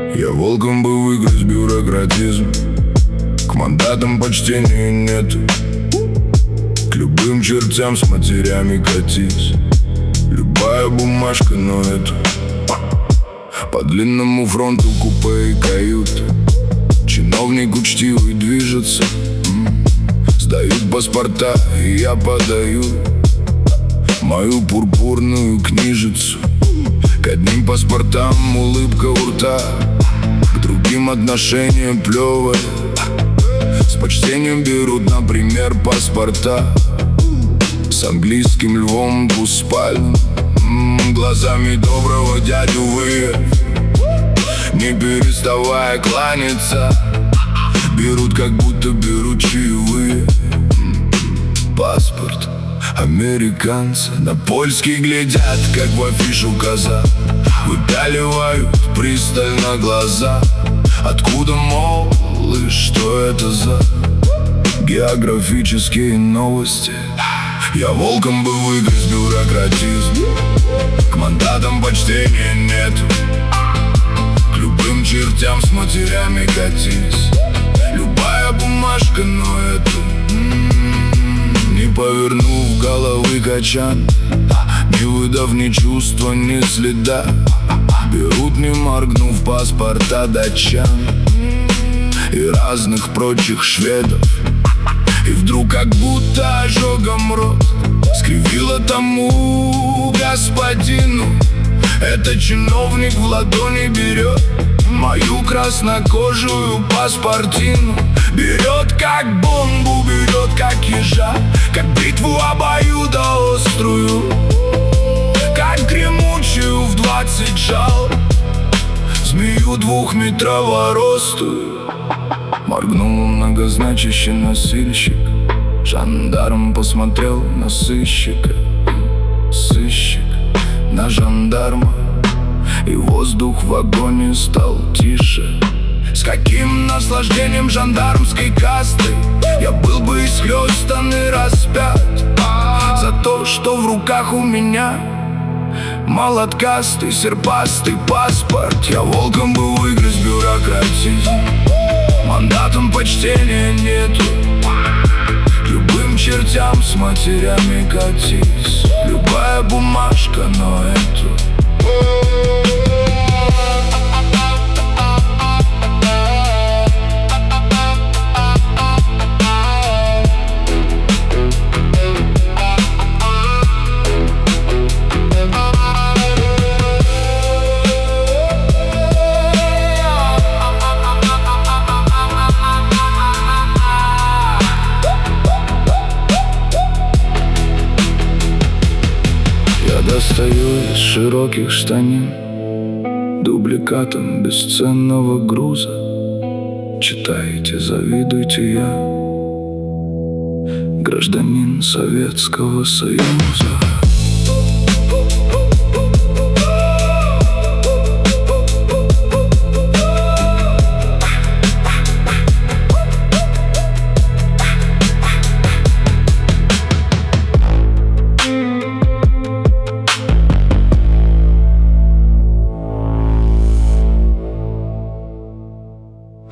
Я волком бы выгрыз бюрократизм, к мандатам почтения нет. К любым чертям с матерями катись, любая бумажка, но это по длинному фронту купе и кают. Чиновник учтивый движется, сдают паспорта, и я подаю мою пурпурную книжицу. К одним паспортам улыбка у рта, к другим отношение плевое. С почтением берут, например, паспорта с английским львом двуспальным, глазами доброго дядю вы, не переставая кланяться, берут, как будто берут чаевые. Паспорт американца, на польский глядят, как в афишу казак, выпяливают пристально глаза. Откуда, мол, и что это за географические новости? Я волком бы выгрыз бюрократизм, к мандатам почтения нет. К любым чертям с матерями катись, любая бумажка, но эту не повернув головы качан, не выдав ни чувства, ни следа, берут, не моргнув, паспорта датчан и разных прочих шведов. И вдруг, как будто ожогом рот скривило тому господину, этот чиновник в ладони берет мою краснокожую паспортину. Берет как бомбу, берет как ежа, как бритву обоюдоострую, как гремучую в 20 жал, змею двухметрово ростую. Моргнул многозначащий носильщик, жандарм посмотрел на сыщика, сыщик на жандарма, и воздух в вагоне стал тише. С каким наслаждением жандармской касты я был бы исхлёстан и распят за то, что в руках у меня молоткастый серпастый паспорт. Я волком бы выгрыз бюрократизм, мандатом почтения нету. К любым чертям с матерями катись, любая бумажка, но эту достаю из широких штанин дубликатом бесценного груза. Читайте, завидуйте, я гражданин Советского Союза.